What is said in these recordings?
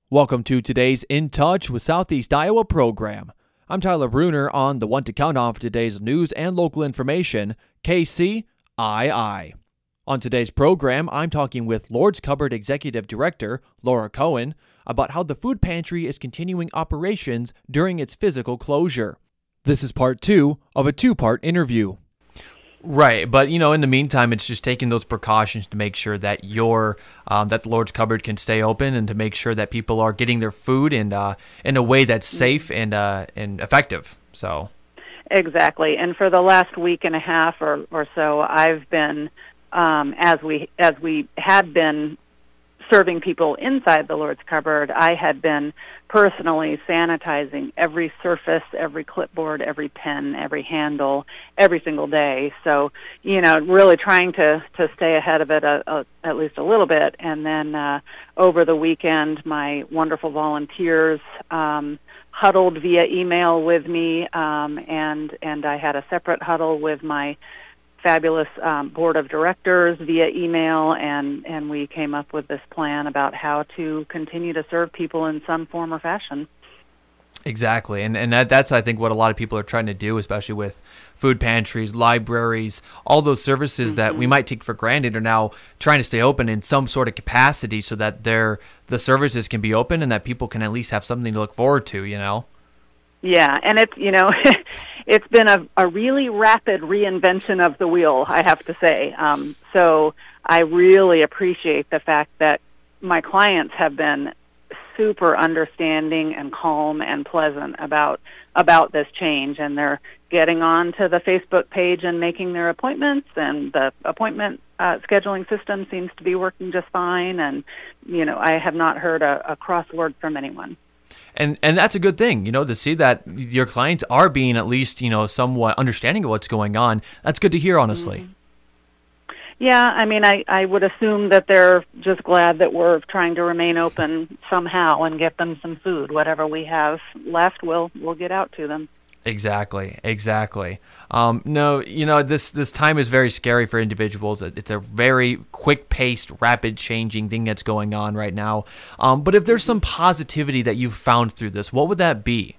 Welcome to today's In Touch with Southeast Iowa program. I'm Tyler Bruner on the one to count on for today's news and local information, KCII. On today's program, I'm talking with Lord's Cupboard Executive Director Laura Cohen about how the food pantry is continuing operations during its physical closure. This is part 2 of a 2-part interview. Right, but in the meantime, it's just taking those precautions to make sure that that the Lord's Cupboard can stay open, and to make sure that people are getting their food in a way that's safe and effective. So exactly, and for the last week and a half or so, I've been as we had been serving people inside the Lord's Cupboard, I had been personally sanitizing every surface, every clipboard, every pen, every handle, every single day. So, really trying to stay ahead of it at least a little bit. And then over the weekend, my wonderful volunteers huddled via email with me, and I had a separate huddle with my fabulous board of directors via email, and we came up with this plan about how to continue to serve people in some form or fashion. Exactly, and that's, I think, what a lot of people are trying to do, especially with food pantries, libraries, all those services that we might take for granted are now trying to stay open in some sort of capacity so that the services can be open and that people can at least have something to look forward to, Yeah, and it's, it's been a really rapid reinvention of the wheel, I have to say. So I really appreciate the fact that my clients have been super understanding and calm and pleasant about this change, and they're getting on to the Facebook page and making their appointments, and the appointment scheduling system seems to be working just fine, and, I have not heard a cross word from anyone. And that's a good thing, to see that your clients are being at least, somewhat understanding of what's going on. That's good to hear, honestly. Mm-hmm. Yeah, I mean, I would assume that they're just glad that we're trying to remain open somehow and get them some food. Whatever we have left, we'll get out to them. Exactly. No, this time is very scary for individuals. It's a very quick-paced, rapid-changing thing that's going on right now. But if there's some positivity that you've found through this, what would that be?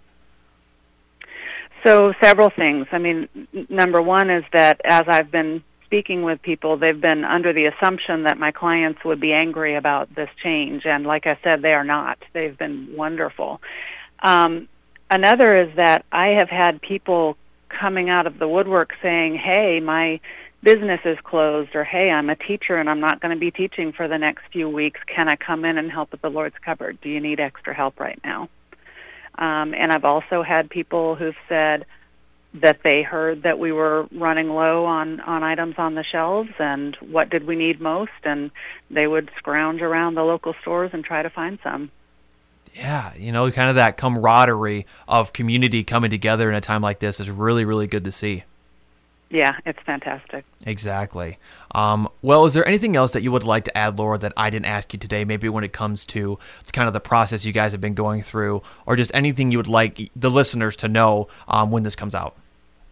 So several things. I mean, number one is that as I've been speaking with people, they've been under the assumption that my clients would be angry about this change. And like I said, they are not. They've been wonderful. Another is that I have had people coming out of the woodwork saying, hey, my business is closed, or hey, I'm a teacher and I'm not going to be teaching for the next few weeks. Can I come in and help at the Lord's Cupboard? Do you need extra help right now? And I've also had people who've said that they heard that we were running low on items on the shelves, and what did we need most, and they would scrounge around the local stores and try to find some. Yeah, kind of that camaraderie of community coming together in a time like this is really, really good to see. Yeah, it's fantastic. Exactly. Well, is there anything else that you would like to add, Laura, that I didn't ask you today, maybe when it comes to kind of the process you guys have been going through, or just anything you would like the listeners to know when this comes out?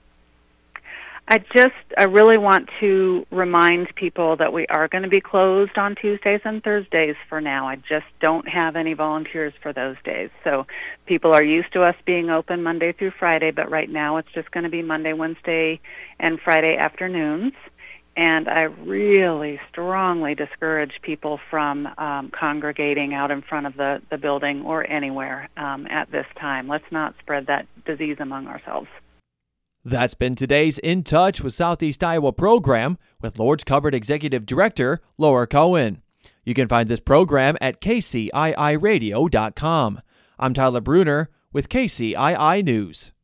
I really want to remind people that we are going to be closed on Tuesdays and Thursdays for now. I just don't have any volunteers for those days. So people are used to us being open Monday through Friday, but right now it's just going to be Monday, Wednesday, and Friday afternoons. And I really strongly discourage people from congregating out in front of the building or anywhere at this time. Let's not spread that disease among ourselves. That's been today's In Touch with Southeast Iowa program with Lord's Cupboard Executive Director Laura Cohen. You can find this program at kciiradio.com. I'm Tyler Bruner with KCII News.